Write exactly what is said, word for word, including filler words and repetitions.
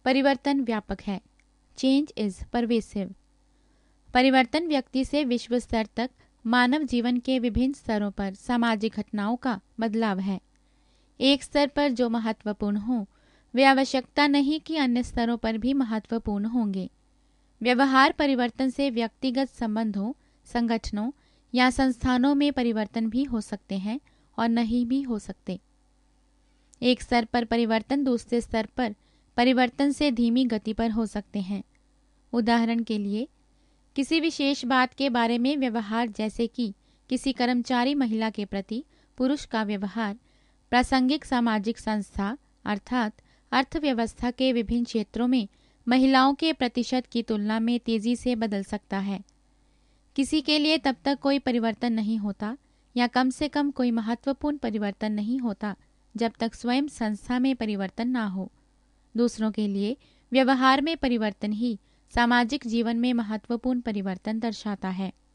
परिवर्तन व्यापक है। Change is pervasive. परिवर्तन व्यक्ति से विश्व स्तर तक मानव जीवन के विभिन्न स्तरों पर सामाजिक घटनाओं का बदलाव है। एक स्तर पर जो महत्वपूर्ण हो वे आवश्यकता नहीं कि अन्य स्तरों पर भी महत्वपूर्ण होंगे। व्यवहार परिवर्तन से व्यक्तिगत संबंधों, संगठनों या संस्थानों में परिवर्तन भी हो सकते हैं और नहीं भी हो सकते। एक स्तर पर परिवर्तन दूसरे स्तर पर परिवर्तन से धीमी गति पर हो सकते हैं। उदाहरण के लिए, किसी विशेष बात के बारे में व्यवहार, जैसे कि किसी कर्मचारी महिला के प्रति पुरुष का व्यवहार, प्रासंगिक सामाजिक संस्था अर्थात अर्थव्यवस्था के विभिन्न क्षेत्रों में महिलाओं के प्रतिशत की तुलना में तेजी से बदल सकता है। किसी के लिए तब तक कोई परिवर्तन नहीं होता या कम से कम कोई महत्वपूर्ण परिवर्तन नहीं होता जब तक स्वयं संस्था में परिवर्तन ना हो। दूसरों के लिए व्यवहार में परिवर्तन ही सामाजिक जीवन में महत्वपूर्ण परिवर्तन दर्शाता है।